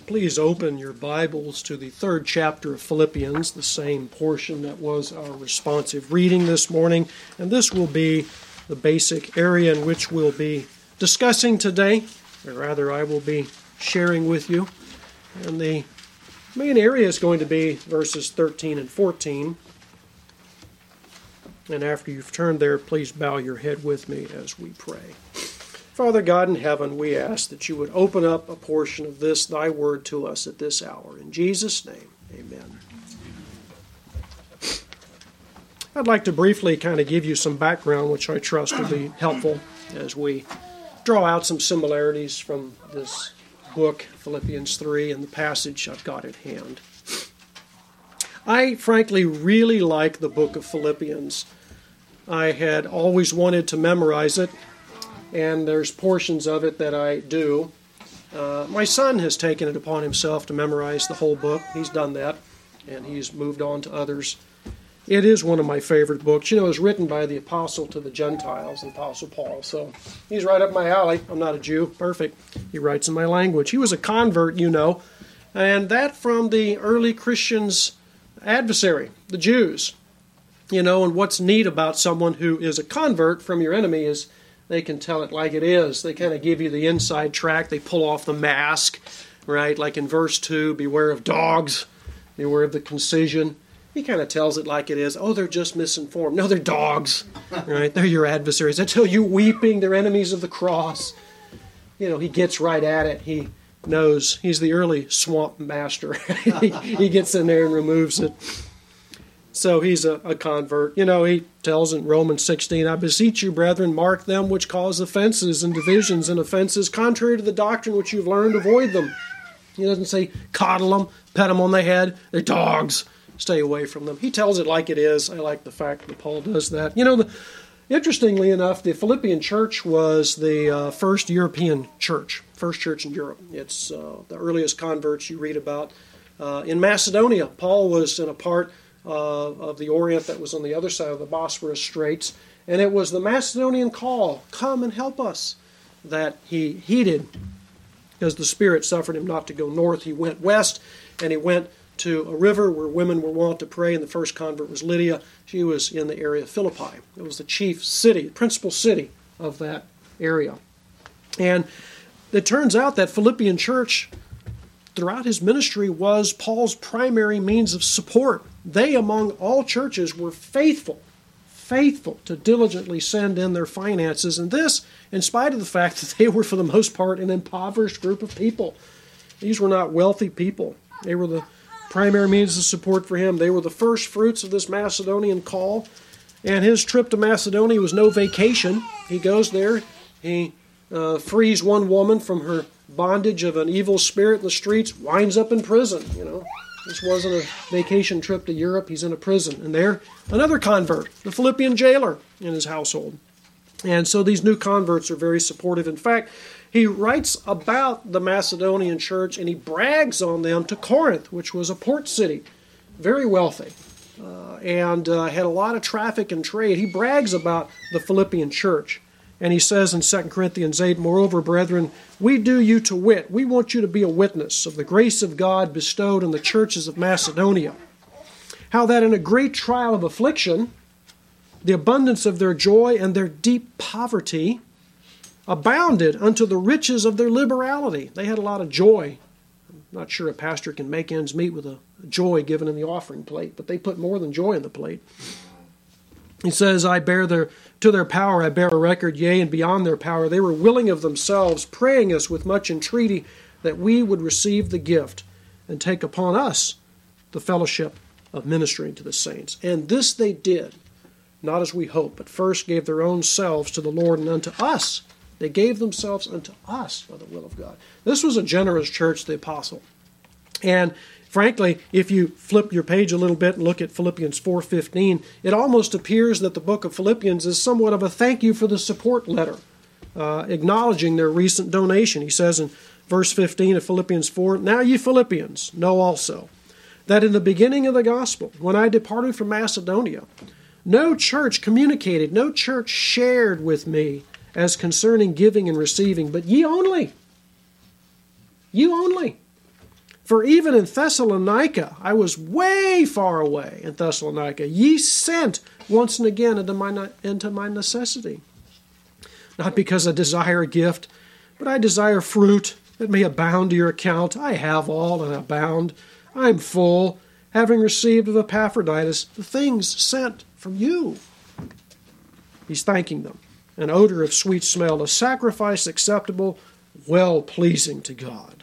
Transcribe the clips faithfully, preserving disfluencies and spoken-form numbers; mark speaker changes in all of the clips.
Speaker 1: Please open your Bibles to the third chapter of Philippians, the same portion that was our responsive reading this morning. And this will be the basic area in which we'll be discussing today, or rather I will be sharing with you. And the main area is going to be verses thirteen and fourteen. And after you've turned there, please bow your head with me as we pray. Father God in heaven, we ask that you would open up a portion of this, thy word, to us at this hour. In Jesus' name, amen. I'd like to briefly kind of give you some background, which I trust will be helpful as we draw out some similarities from this book, Philippians three, and the passage I've got at hand. I frankly really like the book of Philippians. I had always wanted to memorize it, and there's portions of it that I do. Uh, my son has taken it upon himself to memorize the whole book. He's done that, and he's moved on to others. It is one of my favorite books. You know, it was written by the apostle to the Gentiles, the Apostle Paul, so he's right up my alley. I'm not a Jew. Perfect. He writes in my language. He was a convert, you know, and that from the early Christians' adversary, the Jews. You know, and what's neat about someone who is a convert from your enemy is they can tell it like it is. They kind of give you the inside track. They pull off the mask, right? Like in verse two, beware of dogs, beware of the concision. He kind of tells it like it is. Oh, they're just misinformed. No, they're dogs, right? They're your adversaries. They tell you weeping, they're enemies of the cross. You know, he gets right at it. He knows. He's the early swamp master. he, he gets in there and removes it. So he's a, a convert. You know, he tells in Romans sixteen, I beseech you, brethren, mark them which cause offenses and divisions and offenses, contrary to the doctrine which you've learned, avoid them. He doesn't say coddle them, pet them on the head. They're dogs. Stay away from them. He tells it like it is. I like the fact that Paul does that. You know, the, interestingly enough, the Philippian church was the uh, first European church, first church in Europe. It's uh, the earliest converts you read about. Uh, in Macedonia, Paul was in a part Uh, of the Orient that was on the other side of the Bosphorus Straits, and it was the Macedonian call, come and help us, that he heeded, because the Spirit suffered him not to go north. He went west, and he went to a river where women were wont to pray, and the first convert was Lydia. She was in the area of Philippi. It was the chief city, principal city of that area. And it turns out that Philippian church, throughout his ministry, was Paul's primary means of support. They, among all churches, were faithful, faithful to diligently send in their finances, and this in spite of the fact that they were, for the most part, an impoverished group of people. These were not wealthy people. They were the primary means of support for him. They were the first fruits of this Macedonian call, and his trip to Macedonia was no vacation. He goes there, he uh, frees one woman from her bondage of an evil spirit in the streets, winds up in prison, you know. This wasn't a vacation trip to Europe. He's in a prison. And there, another convert, the Philippian jailer in his household. And so these new converts are very supportive. In fact, he writes about the Macedonian church, and he brags on them to Corinth, which was a port city, very wealthy, uh, and uh, had a lot of traffic and trade. He brags about the Philippian church. And he says in Second Corinthians eight, moreover, brethren, we do you to wit, we want you to be a witness of the grace of God bestowed on the churches of Macedonia, how that in a great trial of affliction, the abundance of their joy and their deep poverty abounded unto the riches of their liberality. They had a lot of joy. I'm not sure a pastor can make ends meet with a joy given in the offering plate, but they put more than joy in the plate. He says, I bear their, to their power I bear a record, yea, and beyond their power. They were willing of themselves, praying us with much entreaty that we would receive the gift and take upon us the fellowship of ministering to the saints. And this they did, not as we hope, but first gave their own selves to the Lord and unto us. They gave themselves unto us by the will of God. This was a generous church, the apostle. And frankly, if you flip your page a little bit and look at Philippians four fifteen, it almost appears that the book of Philippians is somewhat of a thank you for the support letter, uh, acknowledging their recent donation. He says in verse fifteen of Philippians four, now ye Philippians know also that in the beginning of the gospel, when I departed from Macedonia, no church communicated, no church shared with me as concerning giving and receiving, but ye only. You only. For even in Thessalonica, I was way far away in Thessalonica, ye sent once and again into my, into my necessity. Not because I desire a gift, but I desire fruit that may abound to your account. I have all and abound. I am full, having received of Epaphroditus the things sent from you. He's thanking them. An odor of sweet smell, a sacrifice acceptable, well-pleasing to God.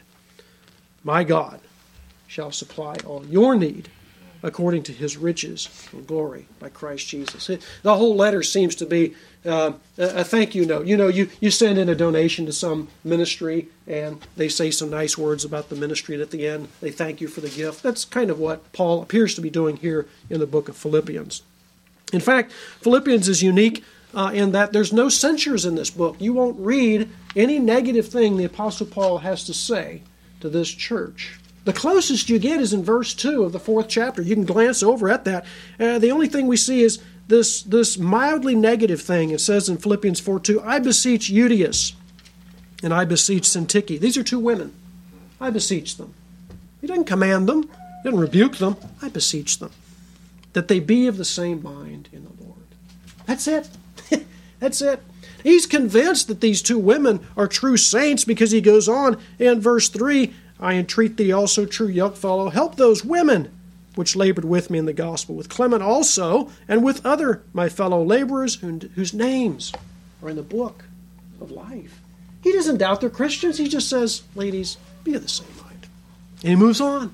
Speaker 1: My God shall supply all your need according to his riches and glory by Christ Jesus. The whole letter seems to be uh, a thank you note. You know, you, you send in a donation to some ministry and they say some nice words about the ministry, and at the end they thank you for the gift. That's kind of what Paul appears to be doing here in the book of Philippians. In fact, Philippians is unique uh, in that there's no censures in this book. You won't read any negative thing the Apostle Paul has to say to this church. The closest you get is in verse two of the fourth chapter. You can glance over at that. Uh, the only thing we see is this, this mildly negative thing. It says in Philippians four two, I beseech Euodias and I beseech Syntyche. These are two women. I beseech them. He doesn't command them. He doesn't rebuke them. I beseech them. That they be of the same mind in the Lord. That's it. That's it. He's convinced that these two women are true saints because he goes on in verse three, I entreat thee also, true yokefellow, help those women which labored with me in the gospel, with Clement also, and with other my fellow laborers whose names are in the book of life. He doesn't doubt they're Christians. He just says, ladies, be of the same mind. And he moves on.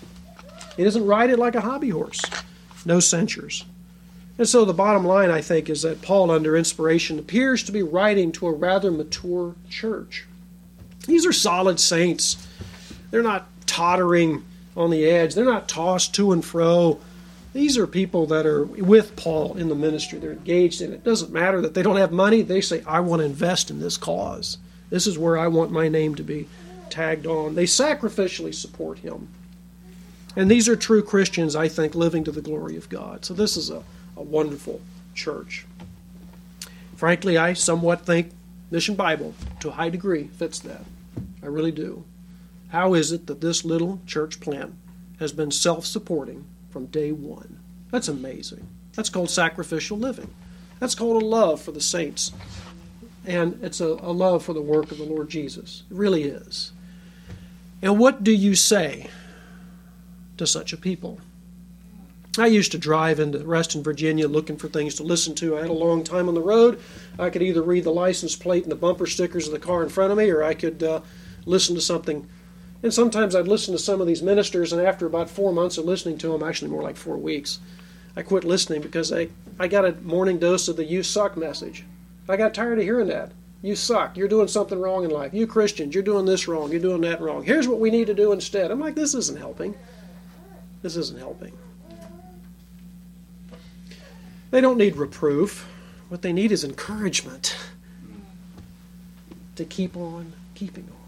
Speaker 1: He doesn't ride it like a hobby horse. No censures. And so the bottom line, I think, is that Paul, under inspiration, appears to be writing to a rather mature church. These are solid saints. They're not tottering on the edge. They're not tossed to and fro. These are people that are with Paul in the ministry. They're engaged in it. It doesn't matter that they don't have money. They say, I want to invest in this cause. This is where I want my name to be tagged on. They sacrificially support him. And these are true Christians, I think, living to the glory of God. So this is a, a wonderful church. Frankly, I somewhat think Mission Bible, to a high degree, fits that. I really do. How is it that this little church plant has been self-supporting from day one? That's amazing. That's called sacrificial living. That's called a love for the saints. And it's a, a love for the work of the Lord Jesus. It really is. And what do you say to such a people? I used to drive into Reston, Virginia looking for things to listen to. I had a long time on the road. I could either read the license plate and the bumper stickers of the car in front of me, or I could uh, listen to something. And sometimes I'd listen to some of these ministers, and after about four months of listening to them, actually more like four weeks, I quit listening because I, I got a morning dose of the you suck message. I got tired of hearing that. You suck. You're doing something wrong in life. You Christians, you're doing this wrong. You're doing that wrong. Here's what we need to do instead. I'm like, this isn't helping. This isn't helping. They don't need reproof. What they need is encouragement to keep on keeping on.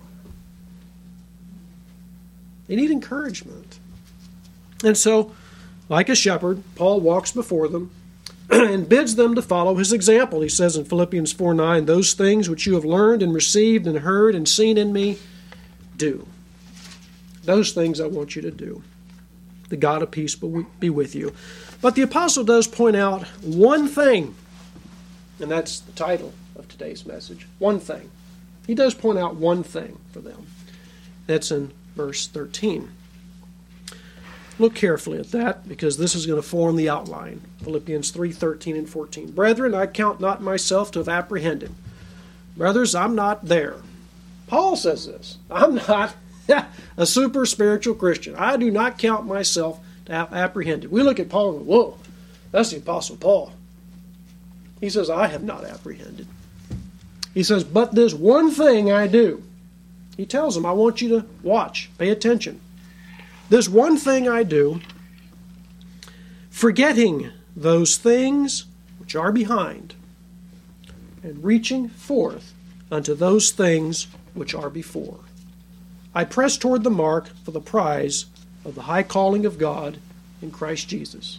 Speaker 1: They need encouragement. And so, like a shepherd, Paul walks before them and bids them to follow his example. He says in Philippians four nine, those things which you have learned and received and heard and seen in me, do. Those things I want you to do. The God of peace be with you. But the apostle does point out one thing, and that's the title of today's message. One thing. He does point out one thing for them. That's in verse thirteen. Look carefully at that, because this is going to form the outline. Philippians three thirteen and fourteen. Brethren, I count not myself to have apprehended. Brothers, I'm not there. Paul says this. I'm not a super spiritual Christian. I do not count myself to have apprehended. We look at Paul and go, whoa, that's the Apostle Paul. He says, I have not apprehended. He says, but this one thing I do. He tells them, I want you to watch, pay attention. This one thing I do, forgetting those things which are behind, and reaching forth unto those things which are before. I press toward the mark for the prize of the high calling of God in Christ Jesus.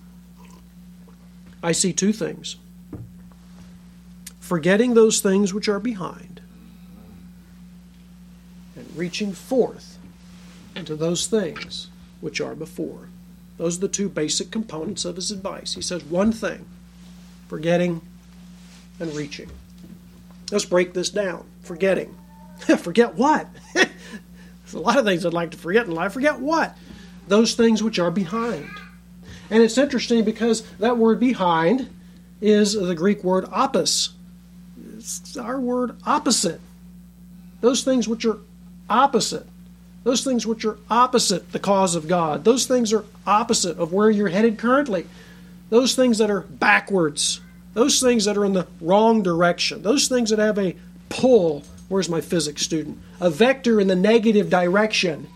Speaker 1: I see two things. Forgetting those things which are behind, and reaching forth and to those things which are before. Those are the two basic components of his advice. He says one thing, forgetting and reaching. Let's break this down. Forgetting. Forget what? There's a lot of things I'd like to forget in life. Forget what? Those things which are behind. And it's interesting because that word behind is the Greek word opos. It's our word opposite. Those things which are opposite. Those things which are opposite the cause of God. Those things are opposite of where you're headed currently. Those things that are backwards. Those things that are in the wrong direction. Those things that have a pull. Where's my physics student? A vector in the negative direction.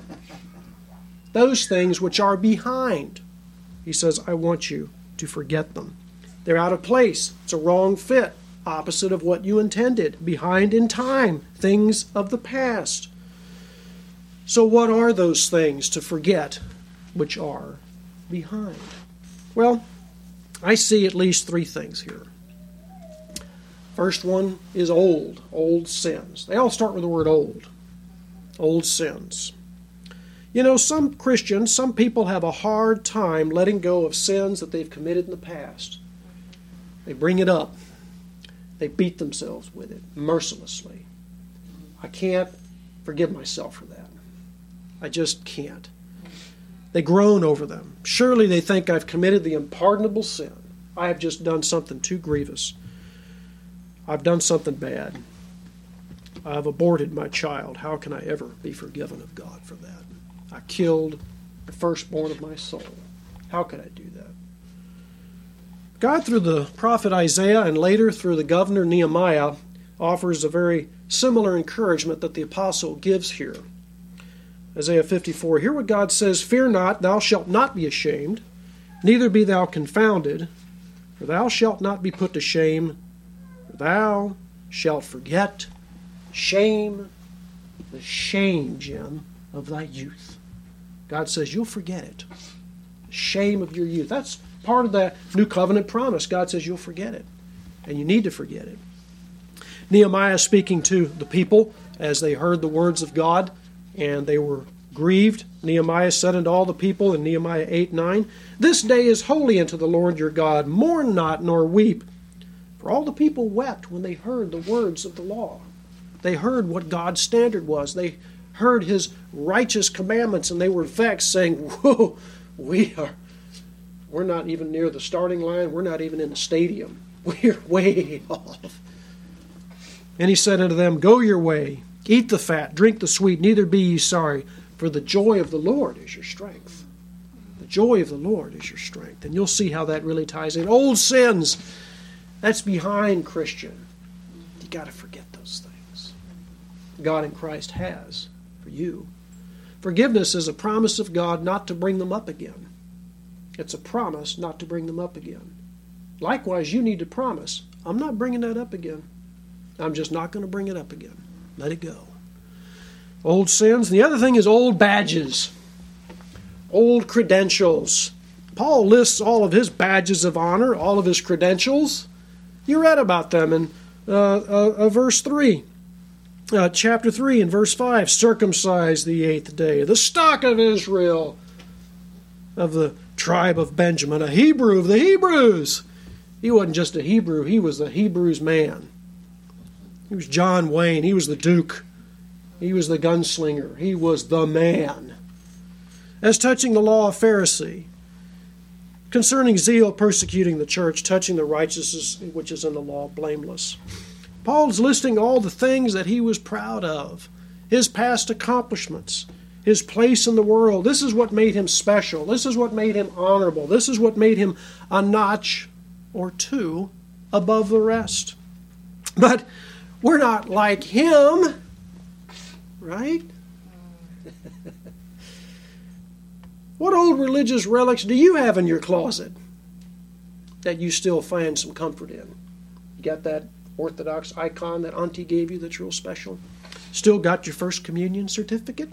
Speaker 1: Those things which are behind. He says, I want you to forget them. They're out of place. It's a wrong fit. Opposite of what you intended. Behind in time. Things of the past. So what are those things to forget which are behind? Well, I see at least three things here. First one is old, old sins. They all start with the word old. Old sins. You know, some Christians, some people have a hard time letting go of sins that they've committed in the past. They bring it up. They beat themselves with it mercilessly. I can't forgive myself for that. I just can't. They groan over them. Surely they think I've committed the unpardonable sin. I have just done something too grievous. I've done something bad. I've aborted my child. How can I ever be forgiven of God for that? I killed the firstborn of my soul. How could I do that? God, through the prophet Isaiah and later through the governor Nehemiah, offers a very similar encouragement that the apostle gives here. Isaiah fifty-four, hear what God says, fear not, thou shalt not be ashamed, neither be thou confounded, for thou shalt not be put to shame, for thou shalt forget shame, the shame, Jim, of thy youth. God says you'll forget it. The shame of your youth. That's part of that new covenant promise. God says you'll forget it, and you need to forget it. Nehemiah speaking to the people as they heard the words of God, and they were grieved. Nehemiah said unto all the people in Nehemiah eight nine, this day is holy unto the Lord your God. Mourn not nor weep. For all the people wept when they heard the words of the law. They heard what God's standard was. They heard his righteous commandments, and they were vexed, saying, whoa, we are, we're not even near the starting line. We're not even in the stadium. We're way off. And he said unto them, go your way. Eat the fat, drink the sweet, neither be ye sorry, for the joy of the Lord is your strength. The joy of the Lord is your strength. And you'll see how that really ties in. Old sins, that's behind, Christian. You got to forget those things. God in Christ has for you. Forgiveness is a promise of God not to bring them up again. It's a promise not to bring them up again. Likewise, you need to promise, I'm not bringing that up again. I'm just not going to bring it up again. Let it go. Old sins. The other thing is old badges. Old credentials. Paul lists all of his badges of honor, all of his credentials. You read about them in uh, uh, uh, verse three. Uh, chapter three and verse five. Circumcised the eighth day. The stock of Israel, of the tribe of Benjamin. A Hebrew of the Hebrews. He wasn't just a Hebrew. He was the Hebrews' man. He was John Wayne. He was the Duke. He was the gunslinger. He was the man. As touching the law of Pharisee, concerning zeal persecuting the church, touching the righteousness which is in the law, blameless. Paul's listing all the things that he was proud of, his past accomplishments, his place in the world. This is what made him special. This is what made him honorable. This is what made him a notch or two above the rest. But we're not like him, right? What old religious relics do you have in your closet that you still find some comfort in? You got that Orthodox icon that Auntie gave you that's real special? Still got your First Communion certificate?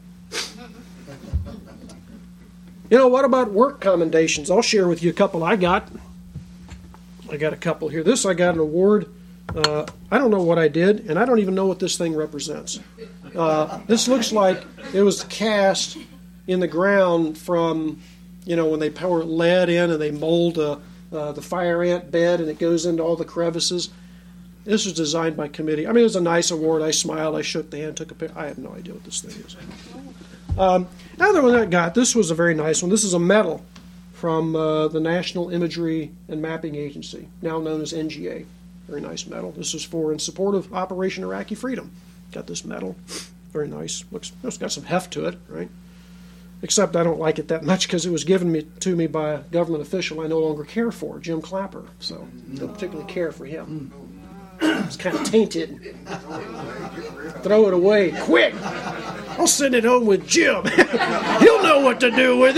Speaker 1: You know, what about work commendations? I'll share with you a couple I got. I got a couple here. This, I got an award Uh, I don't know what I did, and I don't even know what this thing represents. Uh, this looks like it was cast in the ground from, you know, when they pour lead in and they mold uh, uh, the fire ant bed and it goes into all the crevices. This was designed by committee. I mean, it was a nice award. I smiled. I shook the hand, took a picture. I have no idea what this thing is. Um, another one I got, this was a very nice one. This is a medal from uh, the National Imagery and Mapping Agency, now known as N G A. Very nice medal. This is for in support of Operation Iraqi Freedom. Got this medal. Very nice. Looks, it's got some heft to it, right? Except I don't like it that much because it was given me, to me by a government official I no longer care for, Jim Clapper. So I don't particularly care for him. It's kind of tainted. Throw it away, quick! I'll send it home with Jim. He'll know what to do with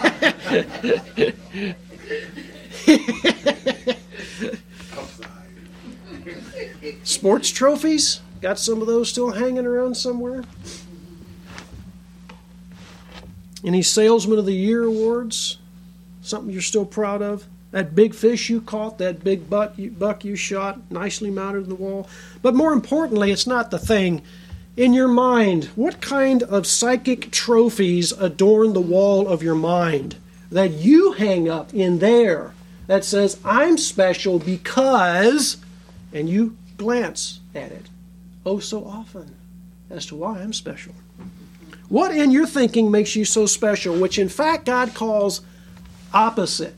Speaker 1: it. Sports trophies? Got some of those still hanging around somewhere? Any Salesman of the Year awards? Something you're still proud of? That big fish you caught, that big buck you, buck you shot, nicely mounted on the wall. But more importantly, it's not the thing. In your mind, what kind of psychic trophies adorn the wall of your mind that you hang up in there that says, I'm special because, and you glance at it oh so often as to why I'm special. What in your thinking makes you so special, which in fact God calls opposite,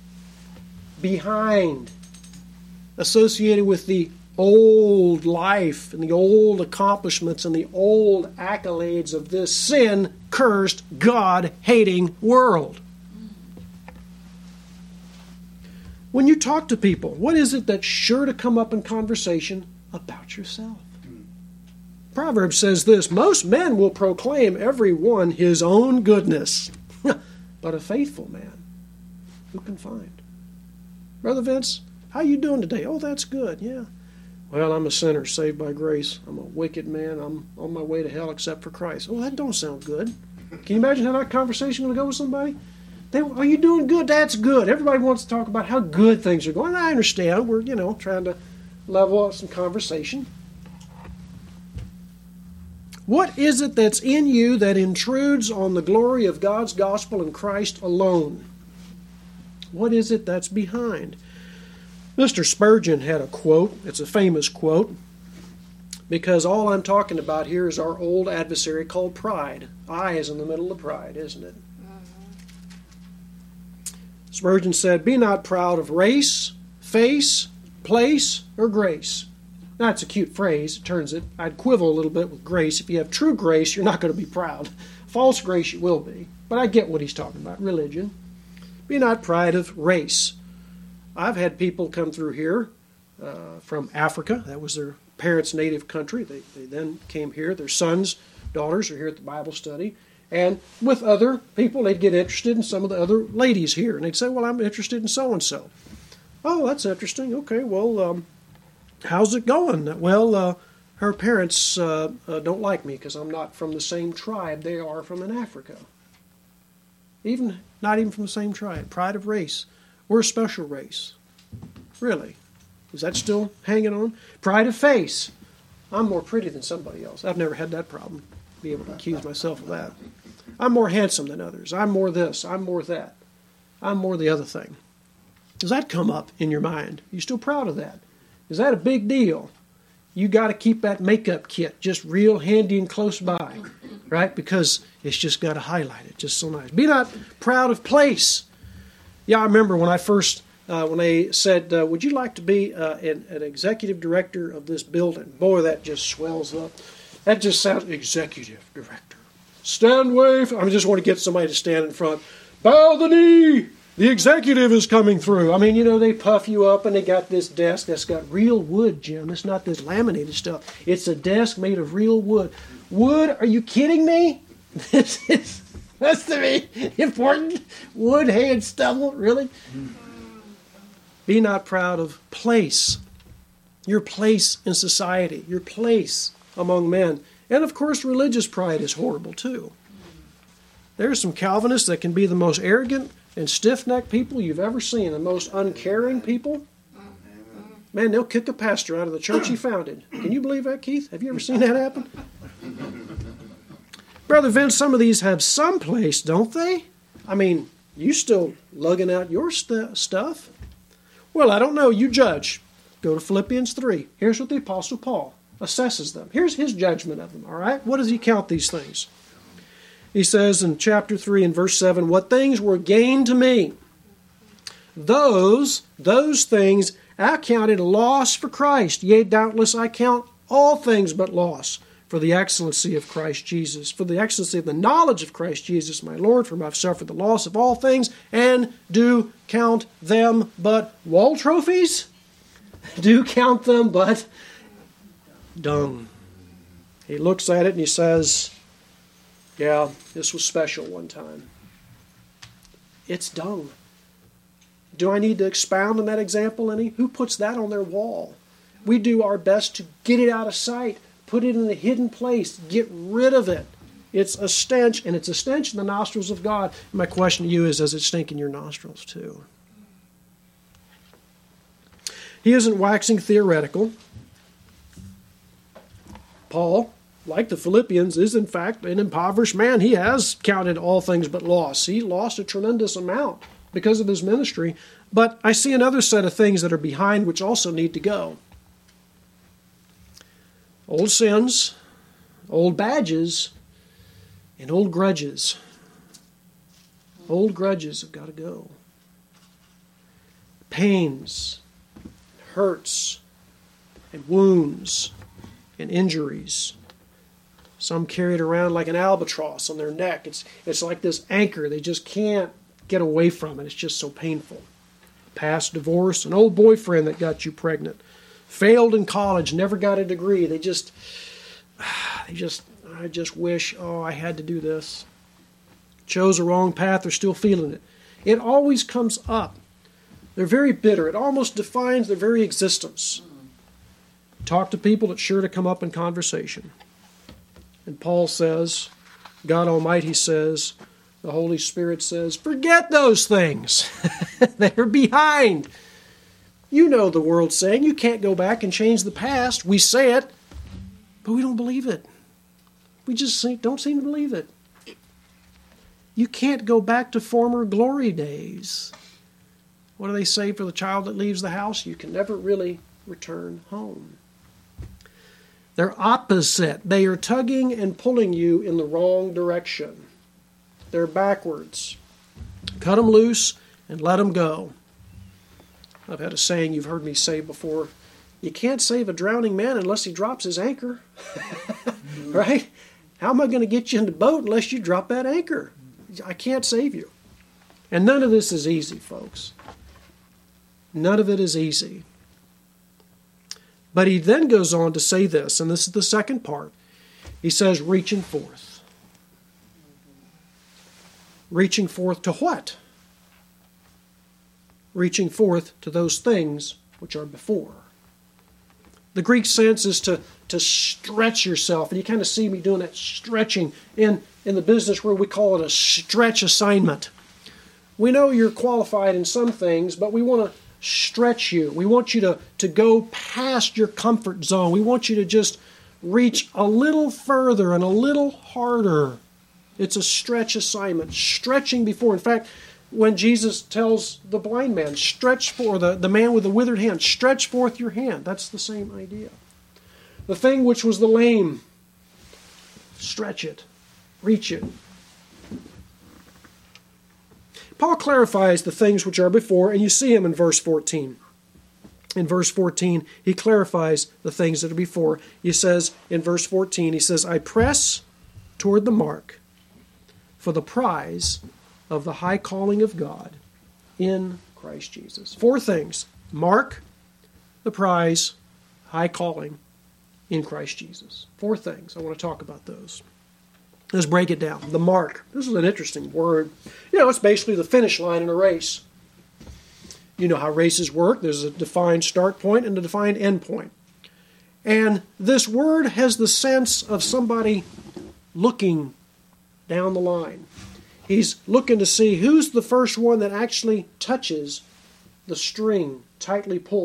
Speaker 1: behind, associated with the old life and the old accomplishments and the old accolades of this sin-cursed, God-hating world? When you talk to people, what is it that's sure to come up in conversation about yourself? Proverbs says this, most men will proclaim every one his own goodness, but a faithful man who can find? Brother Vince, how you doing today? Oh, that's good, yeah. Well, I'm a sinner saved by grace. I'm a wicked man. I'm on my way to hell except for Christ. Oh, that don't sound good. Can you imagine how that conversation will go with somebody? They, are you doing good? That's good. Everybody wants to talk about how good things are going. I understand. We're, you know, trying to level up some conversation. What is it that's in you that intrudes on the glory of God's gospel and Christ alone? What is it that's behind? Mister Spurgeon had a quote. It's a famous quote because all I'm talking about here is our old adversary called pride. I is in the middle of pride, isn't it? Spurgeon said, be not proud of race, face, place, or grace. Now, it's a cute phrase. It turns it. I'd quibble a little bit with grace. If you have true grace, you're not going to be proud. False grace, you will be. But I get what he's talking about, religion. Be not proud of race. I've had people come through here uh, from Africa. That was their parents' native country. They, they then came here. Their sons, daughters are here at the Bible study. And with other people, they'd get interested in some of the other ladies here. And they'd say, well, I'm interested in so-and-so. Oh, that's interesting. Okay, well, um, how's it going? Well, uh, her parents uh, uh, don't like me because I'm not from the same tribe they are from in Africa. Even not even from the same tribe. Pride of race. We're a special race. Really? Is that still hanging on? Pride of face. I'm more pretty than somebody else. I've never had that problem. Be able to accuse myself of that. I'm more handsome than others. I'm more this. I'm more that. I'm more the other thing. Does that come up in your mind? Are you still proud of that? Is that a big deal? You got to keep that makeup kit just real handy and close by, right? Because it's just got to highlight it just so nice. Be not proud of place. Yeah, I remember when I first, uh, when they said, uh, would you like to be uh, an, an executive director of this building? Boy, that just swells up. That just sounds, executive director. Stand way, I just want to get somebody to stand in front. Bow the knee. The executive is coming through. I mean, you know, they puff you up and they got this desk that's got real wood, Jim. It's not this laminated stuff. It's a desk made of real wood. Wood? Are you kidding me? This is supposed to be important. Wood, hay, and stubble? Really? Be not proud of place. Your place in society. Your place among men. And of course, religious pride is horrible too. There are some Calvinists that can be the most arrogant and stiff-necked people you've ever seen, the most uncaring people. Man, they'll kick a pastor out of the church he founded. Can you believe that, Keith? Have you ever seen that happen? Brother Vince, some of these have some place, don't they? I mean, you still lugging out your st- stuff? Well, I don't know. You judge. Go to Philippians three. Here's what the Apostle Paul assesses them. Here's his judgment of them, all right? What does he count these things? He says in chapter three and verse seven, what things were gained to me, those, those things I counted loss for Christ. Yea, doubtless I count all things but loss for the excellency of Christ Jesus, for the excellency of the knowledge of Christ Jesus, my Lord, for whom I've suffered the loss of all things, and do count them but wall trophies? Do count them but dung. He looks at it and he says, yeah, this was special one time. It's dung. Do I need to expound on that example any? Who puts that on their wall? We do our best to get it out of sight, put it in a hidden place, get rid of it. It's a stench, and it's a stench in the nostrils of God. My question to you is, does it stink in your nostrils too? He isn't waxing theoretical. Paul, like the Philippians, is in fact an impoverished man. He has counted all things but loss. He lost a tremendous amount because of his ministry. But I see another set of things that are behind which also need to go. Old sins, old badges, and old grudges. Old grudges have got to go. Pains, hurts, and wounds, and injuries. Some carry it around like an albatross on their neck. It's, it's like this anchor. They just can't get away from it. It's just so painful. Past divorce, an old boyfriend that got you pregnant. Failed in college, never got a degree. They just, they just, I just wish, oh, I had to do this. Chose a wrong path, they're still feeling it. It always comes up. They're very bitter. It almost defines their very existence. Talk to people, it's sure to come up in conversation. And Paul says, God Almighty says, the Holy Spirit says, forget those things. They're behind. You know the world saying, you can't go back and change the past. We say it, but we don't believe it. We just don't seem to believe it. You can't go back to former glory days. What do they say for the child that leaves the house? You can never really return home. They're opposite. They are tugging and pulling you in the wrong direction. They're backwards. Cut them loose and let them go. I've had a saying you've heard me say before. You can't save a drowning man unless he drops his anchor. Right? How am I going to get you in the boat unless you drop that anchor? I can't save you. And none of this is easy, folks. None of it is easy. But he then goes on to say this, and this is the second part. He says, reaching forth. Reaching forth to what? Reaching forth to those things which are before. The Greek sense is to, to stretch yourself, and you kind of see me doing that stretching in, in the business where we call it a stretch assignment. We know you're qualified in some things, but we want to stretch you. We want you to, to go past your comfort zone. We want you to just reach a little further and a little harder. It's a stretch assignment, stretching before. In fact, when Jesus tells the blind man, stretch forth, the, the man with the withered hand, stretch forth your hand. That's the same idea. The thing which was the lame, stretch it, reach it. Paul clarifies the things which are before, and you see him in verse fourteen. In verse fourteen, he clarifies the things that are before. He says, in verse fourteen, he says, I press toward the mark for the prize of the high calling of God in Christ Jesus. Four things. Mark, the prize, high calling in Christ Jesus. Four things. I want to talk about those. Let's break it down. The mark. This is an interesting word. You know, it's basically the finish line in a race. You know how races work. There's a defined start point and a defined end point. And this word has the sense of somebody looking down the line. He's looking to see who's the first one that actually touches the string tightly pulled.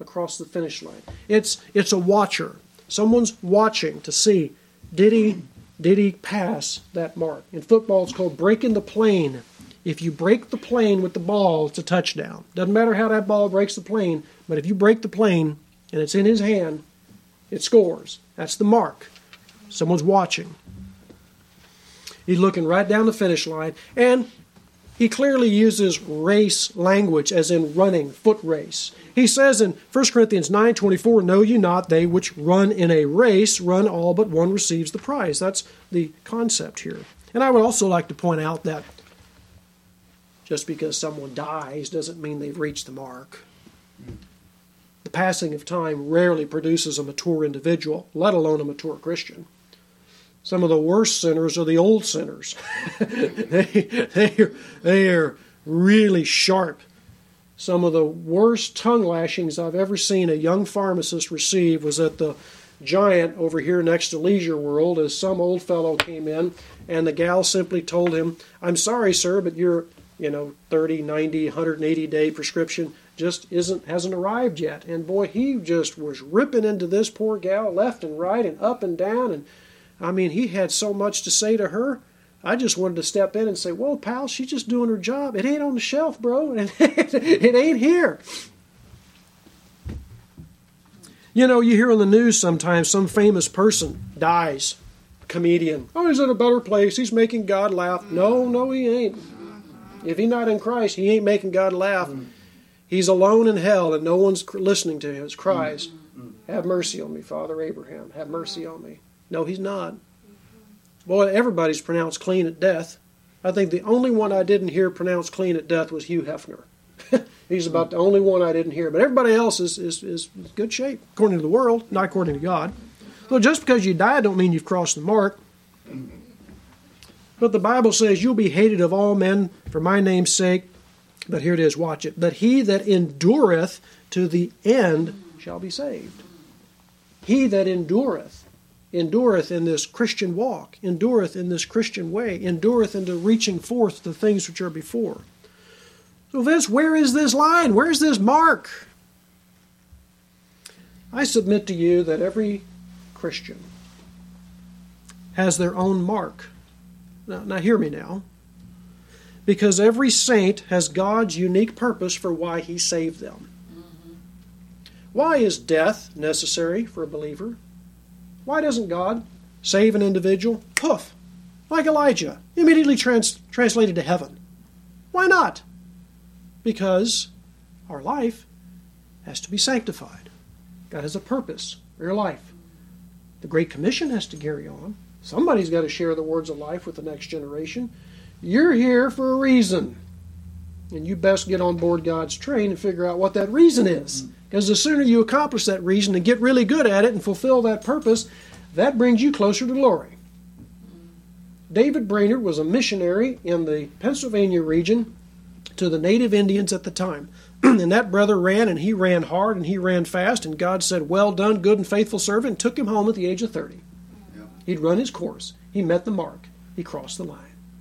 Speaker 1: across the finish line. It's it's a watcher. Someone's watching to see, did he did he pass that mark? In football, it's called breaking the plane. If you break the plane with the ball, it's a touchdown. Doesn't matter how that ball breaks the plane, but if you break the plane and it's in his hand, it scores. That's the mark. Someone's watching. He's looking right down the finish line, and he clearly uses race language, as in running, foot race. He says in First Corinthians nine twenty-four, "Know ye not, they which run in a race run all, but one receives the prize." That's the concept here. And I would also like to point out that just because someone dies doesn't mean they've reached the mark. The passing of time rarely produces a mature individual, let alone a mature Christian. Some of the worst sinners are the old sinners. they, they, are, they are really sharp. Some of the worst tongue lashings I've ever seen a young pharmacist receive was at the Giant over here next to Leisure World, as some old fellow came in, and the gal simply told him, "I'm sorry, sir, but your, you know, thirty, ninety, one hundred eighty day prescription just isn't hasn't arrived yet." And boy, he just was ripping into this poor gal left and right and up and down, and I mean, he had so much to say to her. I just wanted to step in and say, "Well, pal, she's just doing her job. It ain't on the shelf, bro. And it ain't here." You know, you hear on the news sometimes some famous person dies, comedian. "Oh, he's in a better place. He's making God laugh." No, no, he ain't. If he's not in Christ, he ain't making God laugh. He's alone in hell, and no one's listening to his cries. "Have mercy on me, Father Abraham. Have mercy on me." No, he's not. Boy, everybody's pronounced clean at death. I think the only one I didn't hear pronounced clean at death was Hugh Hefner. He's about the only one I didn't hear. But everybody else is, is, is in good shape, according to the world, not according to God. So just because you die don't mean you've crossed the mark. But the Bible says, "You'll be hated of all men for my name's sake." But here it is, watch it. "But he that endureth to the end shall be saved." He that endureth. Endureth in this Christian walk, endureth in this Christian way, endureth into reaching forth the things which are before. So Vince, where is this line? Where's this mark? I submit to you that every Christian has their own mark. Now, now hear me now. Because every saint has God's unique purpose for why he saved them. Mm-hmm. Why is death necessary for a believer? Why doesn't God save an individual? Poof! Like Elijah, immediately trans- translated to heaven. Why not? Because our life has to be sanctified. God has a purpose for your life. The Great Commission has to carry on. Somebody's got to share the words of life with the next generation. You're here for a reason. And you best get on board God's train and figure out what that reason is. Because the sooner you accomplish that reason and get really good at it and fulfill that purpose, that brings you closer to glory. David Brainerd was a missionary in the Pennsylvania region to the native Indians at the time. And that brother ran, and he ran hard, and he ran fast, and God said, "Well done, good and faithful servant," and took him home at the age of thirty. Yeah. He'd run his course. He met the mark. He crossed the line.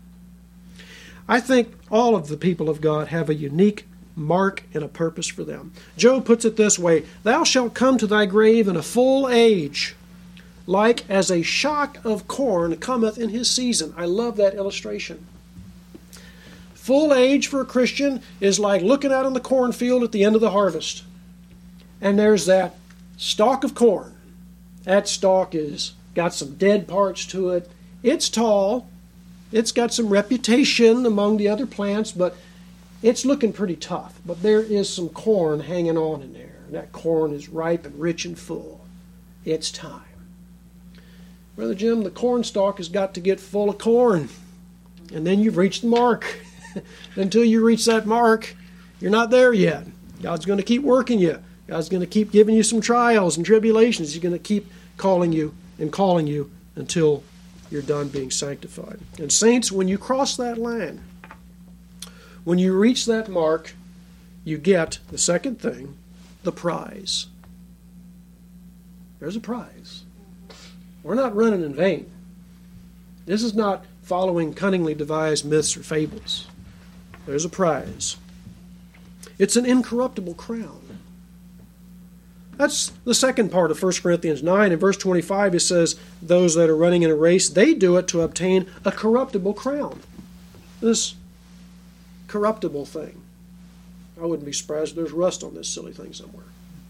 Speaker 1: I think all of the people of God have a unique mark and a purpose for them. Job puts it this way, "Thou shalt come to thy grave in a full age, like as a shock of corn cometh in his season." I love that illustration. Full age for a Christian is like looking out on the cornfield at the end of the harvest. And there's that stalk of corn. That stalk is got some dead parts to it. It's tall. It's got some reputation among the other plants, but it's looking pretty tough. But there is some corn hanging on in there. That corn is ripe and rich and full. It's time. Brother Jim, the corn stalk has got to get full of corn. And then you've reached the mark. Until you reach that mark, you're not there yet. God's going to keep working you. God's going to keep giving you some trials and tribulations. He's going to keep calling you and calling you until you're done being sanctified. And saints, when you cross that line, when you reach that mark, you get the second thing, the prize. There's a prize. We're not running in vain. This is not following cunningly devised myths or fables. There's a prize. It's an incorruptible crown. That's the second part of First Corinthians nine. In verse twenty-five it says, those that are running in a race, they do it to obtain a corruptible crown. This corruptible thing. I wouldn't be surprised if there's rust on this silly thing somewhere.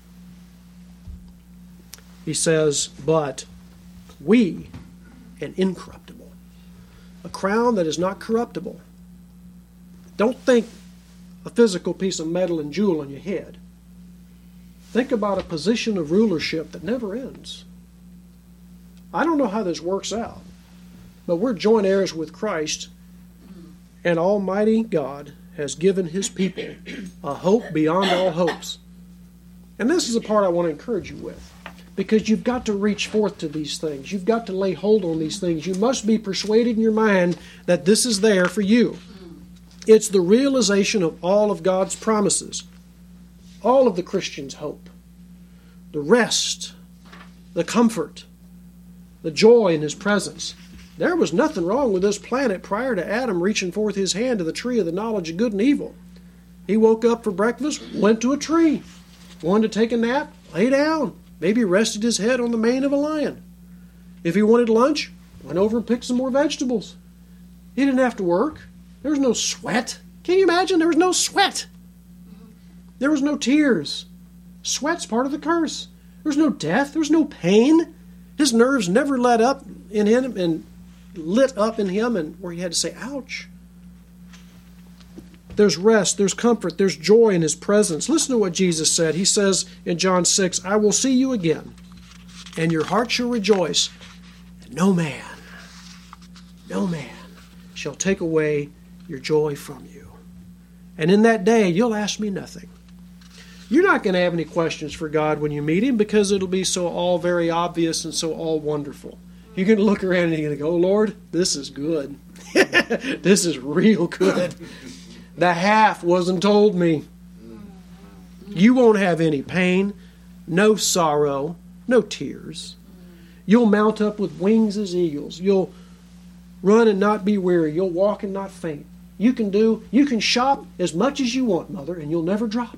Speaker 1: He says, but we an incorruptible. A crown that is not corruptible. Don't think a physical piece of metal and jewel on your head. Think about a position of rulership that never ends. I don't know how this works out, but we're joint heirs with Christ, and Almighty God has given His people a hope beyond all hopes. And this is the part I want to encourage you with, because you've got to reach forth to these things. You've got to lay hold on these things. You must be persuaded in your mind that this is there for you. It's the realization of all of God's promises, all of the Christian's hope, the rest, the comfort, the joy in His presence. There was nothing wrong with this planet prior to Adam reaching forth his hand to the tree of the knowledge of good and evil. He woke up for breakfast, went to a tree, wanted to take a nap, lay down, maybe rested his head on the mane of a lion. If he wanted lunch, went over and picked some more vegetables. He didn't have to work. There was no sweat. Can you imagine? There was no sweat. There was no tears. Sweat's part of the curse. There was no death. There was no pain. His nerves never let up in him and lit up in him and where he had to say, ouch. There's rest, there's comfort, there's joy in His presence. Listen to what Jesus said. He says in John six, I will see you again, and your heart shall rejoice, and no man, no man shall take away your joy from you. And in that day, you'll ask me nothing. You're not going to have any questions for God when you meet Him, because it'll be so all very obvious and so all wonderful. You're going to look around and you're going to go, oh, Lord, this is good. This is real good. The half wasn't told me. You won't have any pain, no sorrow, no tears. You'll mount up with wings as eagles. You'll run and not be weary. You'll walk and not faint. You can do, you can shop as much as you want, Mother, and you'll never drop.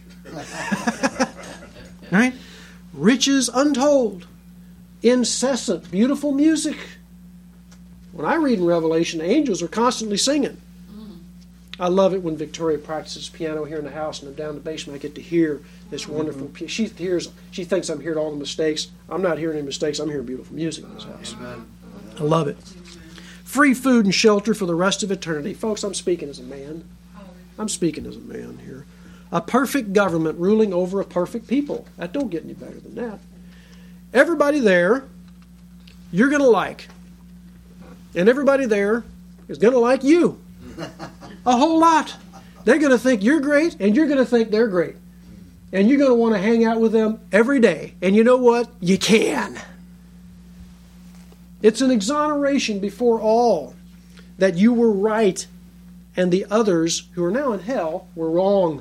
Speaker 1: Right? Riches untold. Incessant, beautiful music. When I read in Revelation, angels are constantly singing. I love it when Victoria practices piano here in the house, and I'm down in the basement. I get to hear this wonderful piano. She hears, she thinks I'm hearing all the mistakes. I'm not hearing any mistakes. I'm hearing beautiful music in this house. Amen. I love it. Free food and shelter for the rest of eternity. Folks, I'm speaking as a man. I'm speaking as a man here. A perfect government ruling over a perfect people. That don't get any better than that. Everybody there, you're going to like. And everybody there is going to like you. A whole lot. They're going to think you're great, and you're going to think they're great. And you're going to want to hang out with them every day. And you know what? You can. It's an exoneration before all that you were right and the others who are now in hell were wrong.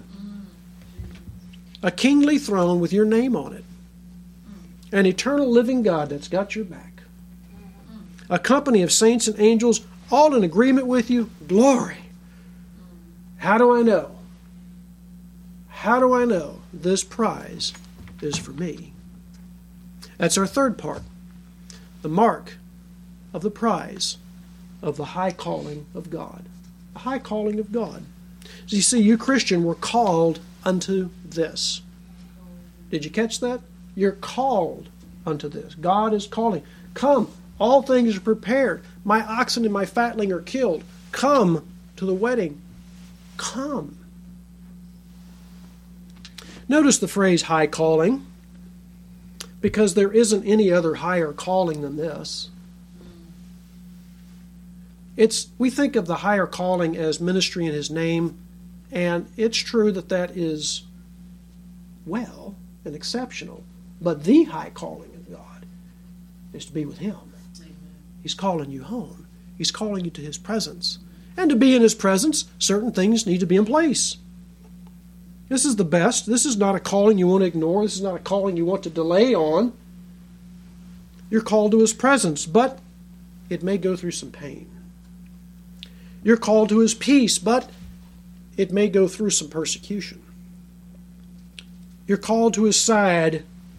Speaker 1: A kingly throne with your name on it. An eternal living God that's got your back. A company of saints and angels all in agreement with you. Glory. How do I know? How do I know this prize is for me? That's our third part. The mark of the prize of the high calling of God. The high calling of God. So you see, you Christian were called unto this. Did you catch that? You're called unto this. God is calling. Come, all things are prepared. My oxen and my fatling are killed. Come to the wedding. Come. Notice the phrase high calling, because there isn't any other higher calling than this. It's, we think of the higher calling as ministry in His name, and it's true that that is well and exceptional. But the high calling of God is to be with Him. Amen. He's calling you home. He's calling you to His presence. And to be in His presence, certain things need to be in place. This is the best. This is not a calling you want to ignore. This is not a calling you want to delay on. You're called to His presence, but it may go through some pain. You're called to His peace, but it may go through some persecution. You're called to His side,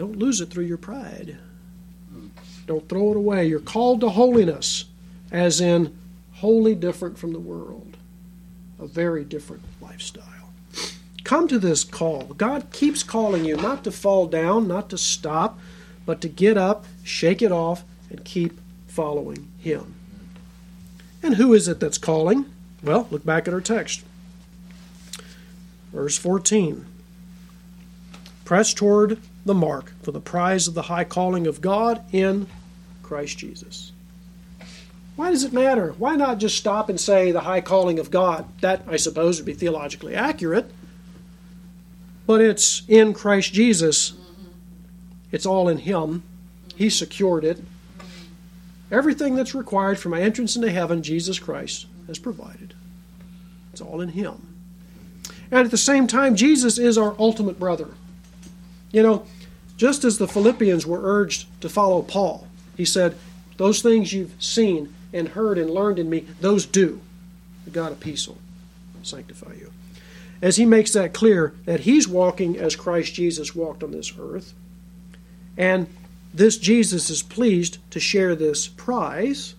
Speaker 1: don't lose it through your pride. Don't throw it away. You're called to holiness, as in wholly different from the world. A very different lifestyle. Come to this call. God keeps calling you not to fall down, not to stop, but to get up, shake it off, and keep following Him. And who is it that's calling? Well, look back at our text. Verse fourteen. Press toward the mark for the prize of the high calling of God in Christ Jesus. Why does it matter? Why not just stop and say the high calling of God? That, I suppose, would be theologically accurate. But it's in Christ Jesus. It's all in Him. He secured it. Everything that's required for my entrance into heaven, Jesus Christ has provided. It's all in Him. And at the same time, Jesus is our ultimate brother. You know, just as the Philippians were urged to follow Paul, he said, those things you've seen and heard and learned in me, those do. The God of peace will sanctify you. As he makes that clear, that he's walking as Christ Jesus walked on this earth, and this Jesus is pleased to share this prize,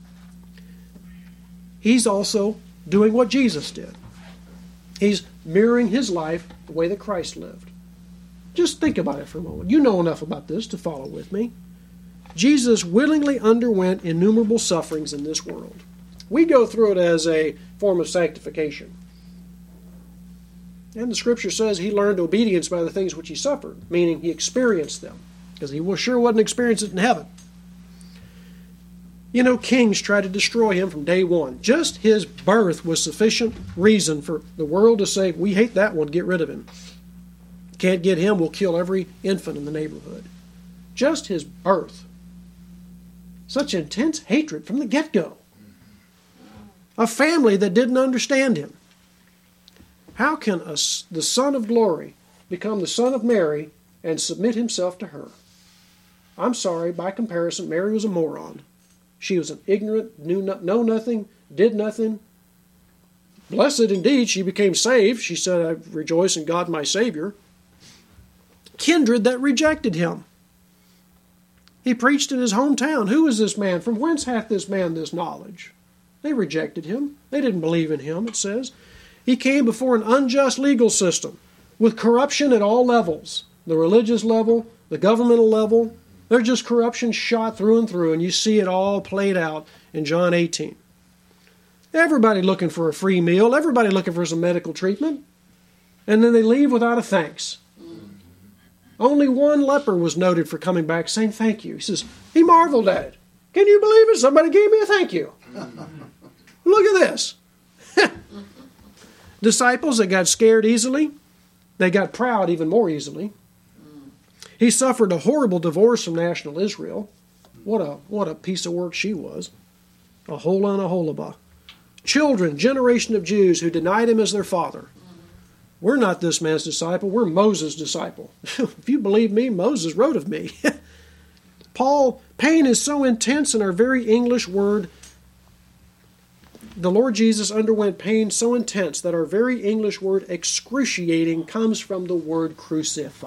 Speaker 1: he's also doing what Jesus did. He's mirroring his life the way that Christ lived. Just think about it for a moment. You know enough about this to follow with me. Jesus willingly underwent innumerable sufferings in this world. We go through it as a form of sanctification. And the Scripture says he learned obedience by the things which he suffered, meaning he experienced them, because he was sure wasn't experiencing it in heaven. You know, kings tried to destroy him from day one. Just his birth was sufficient reason for the world to say, we hate that one, get rid of him. Can't get him, we'll kill every infant in the neighborhood. Just his birth. Such intense hatred from the get-go. A family that didn't understand him. How can a, the Son of Glory become the Son of Mary and submit himself to her? I'm sorry, by comparison, Mary was a moron. She was an ignorant, knew no, know nothing, did nothing. Blessed indeed, she became saved. She said, I rejoice in God my Savior. Kindred that rejected him. He preached in his hometown. Who is this man? From whence hath this man this knowledge? They rejected him. They didn't believe in him, it says. He came before an unjust legal system with corruption at all levels. The religious level, the governmental level. They're just corruption shot through and through, and you see it all played out in John eighteen. Everybody looking for a free meal. Everybody looking for some medical treatment. And then they leave without a thanks. Only one leper was noted for coming back saying thank you. He says, he marveled at it. Can you believe it? Somebody gave me a thank you. Look at this. Disciples that got scared easily, they got proud even more easily. He suffered a horrible divorce from national Israel. What a what a piece of work she was. A hole and a holabah. Children, generation of Jews who denied him as their father. We're not this man's disciple, we're Moses' disciple. If you believe me, Moses wrote of me. Paul, pain is so intense in our very English word. The Lord Jesus underwent pain so intense that our very English word excruciating comes from the word crucify.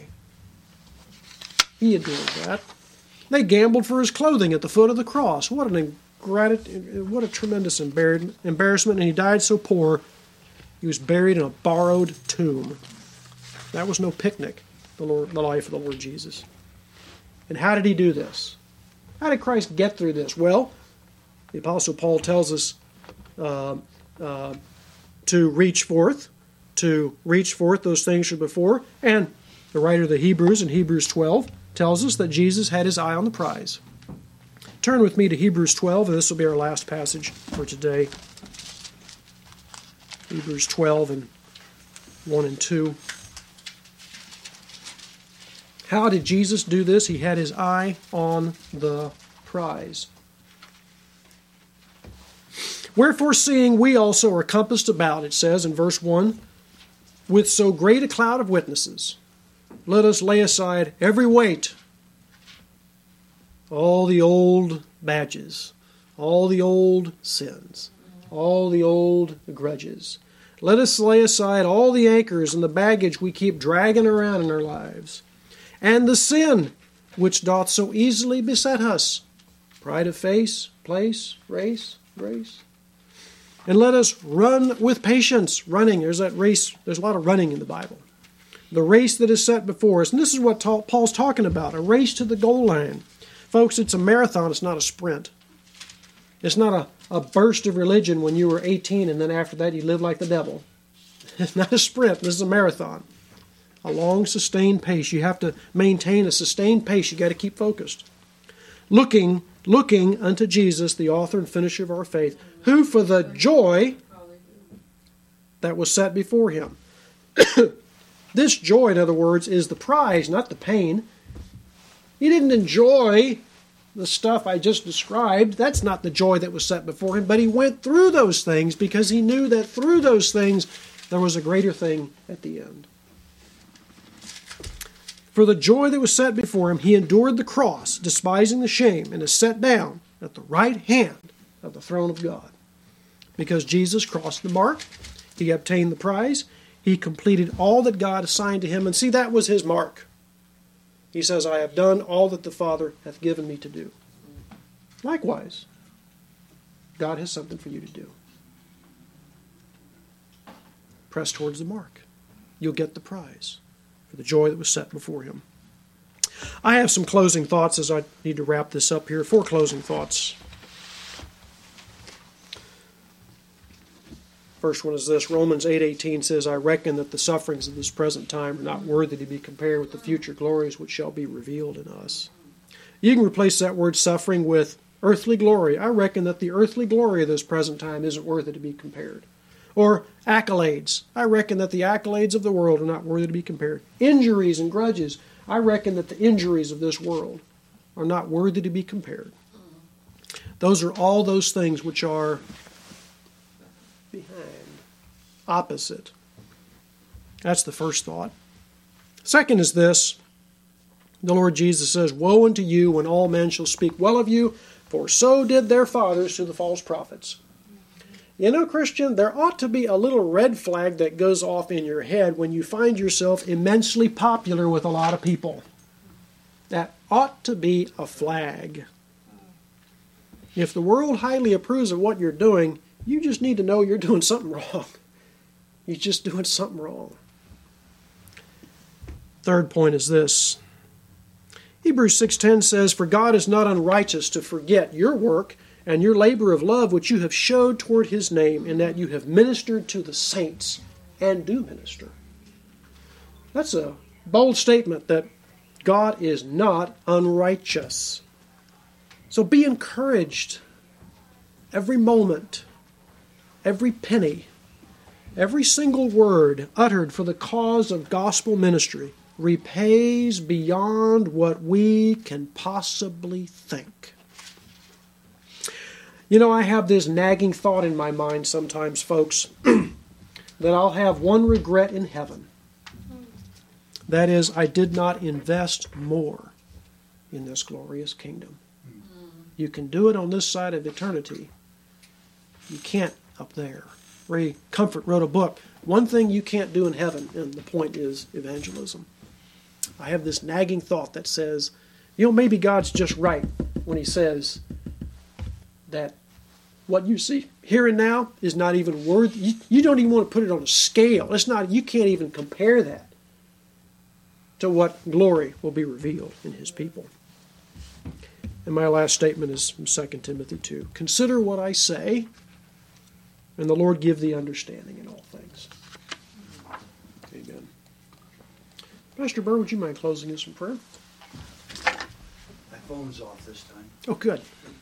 Speaker 1: He endured that. They gambled for his clothing at the foot of the cross. What an ingratitude, what a tremendous embarrassment, and he died so poor. He was buried in a borrowed tomb. That was no picnic, the, Lord, the life of the Lord Jesus. And how did he do this? How did Christ get through this? Well, the Apostle Paul tells us uh, uh, to reach forth, to reach forth those things from before. And the writer of the Hebrews in Hebrews twelve tells us that Jesus had his eye on the prize. Turn with me to Hebrews twelve, and this will be our last passage for today. Hebrews twelve and one and two. How did Jesus do this? He had his eye on the prize. Wherefore, seeing we also are compassed about, it says in verse one, with so great a cloud of witnesses, let us lay aside every weight, all the old badges, all the old sins, all the old grudges. Let us lay aside all the anchors and the baggage we keep dragging around in our lives, and the sin which doth so easily beset us. Pride of face, place, race, grace. And let us run with patience. Running, there's that race, there's a lot of running in the Bible. The race that is set before us. And this is what Paul's talking about, a race to the goal line. Folks, it's a marathon, it's not a sprint. It's not a, a burst of religion when you were eighteen and then after that you live like the devil. It's not a sprint, this is a marathon. A long, sustained pace. You have to maintain a sustained pace. You got to keep focused. Looking, looking unto Jesus, the author and finisher of our faith, who for the joy that was set before him. This joy, in other words, is the prize, not the pain. He didn't enjoy the stuff I just described. That's not the joy that was set before him, but he went through those things because he knew that through those things there was a greater thing at the end. For the joy that was set before him, he endured the cross, despising the shame, and is set down at the right hand of the throne of God. Because Jesus crossed the mark, he obtained the prize, he completed all that God assigned to him, and see, that was his mark. He says, I have done all that the Father hath given me to do. Likewise, God has something for you to do. Press towards the mark. You'll get the prize for the joy that was set before him. I have some closing thoughts as I need to wrap this up here. Four closing thoughts. First one is this. Romans eight eighteen says, I reckon that the sufferings of this present time are not worthy to be compared with the future glories which shall be revealed in us. You can replace that word suffering with earthly glory. I reckon that the earthly glory of this present time isn't worthy to be compared. Or accolades. I reckon that the accolades of the world are not worthy to be compared. Injuries and grudges. I reckon that the injuries of this world are not worthy to be compared. Those are all those things which are behind, opposite. That's the first thought. Second is this. The Lord Jesus says, woe unto you when all men shall speak well of you, for so did their fathers to the false prophets. You know, Christian, there ought to be a little red flag that goes off in your head when you find yourself immensely popular with a lot of people. That ought to be a flag. If the world highly approves of what you're doing, you just need to know you're doing something wrong. You're just doing something wrong. Third point is this. Hebrews six ten says, for God is not unrighteous to forget your work and your labor of love which you have showed toward his name, in that you have ministered to the saints and do minister. That's a bold statement that God is not unrighteous. So be encouraged every moment, every penny, every single word uttered for the cause of gospel ministry repays beyond what we can possibly think. You know, I have this nagging thought in my mind sometimes, folks, that I'll have one regret in heaven. That is, I did not invest more in this glorious kingdom. You can do it on this side of eternity. You can't up there. Ray Comfort wrote a book, One Thing You Can't Do in Heaven, and the point is evangelism. I have this nagging thought that says, you know, maybe God's just right when he says that what you see here and now is not even worth, you, you don't even want to put it on a scale. It's not, you can't even compare that to what glory will be revealed in his people. And my last statement is from Second Timothy two. Consider what I say, and the Lord give thee understanding in all things. Amen. Pastor Burr, would you mind closing us in prayer?
Speaker 2: My phone's off this time.
Speaker 1: Oh, good.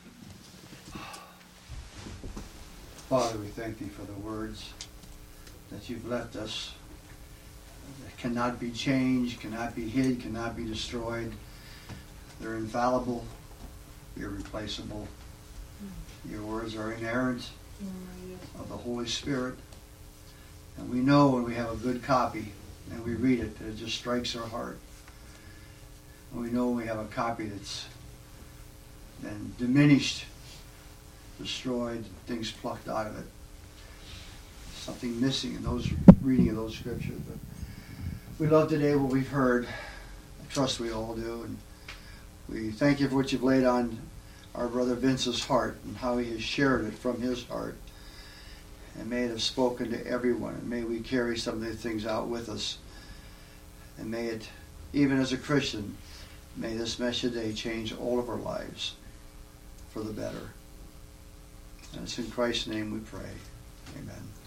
Speaker 2: Father, we thank thee for the words that you've left us that cannot be changed, cannot be hid, cannot be destroyed. They're infallible, irreplaceable. Your words are inerrant of the Holy Spirit. And we know when we have a good copy and we read it, that it just strikes our heart. And we know when we have a copy that's been diminished, destroyed, things plucked out of it. Something missing in those reading of those scriptures. But we love today what we've heard. trust we all do. And we thank you for what you've laid on our brother Vince's heart and how he has shared it from his heart. And may it have spoken to everyone. And may we carry some of these things out with us. And may it, even as a Christian, may this message today change all of our lives for the better. And it's in Christ's name we pray. Amen.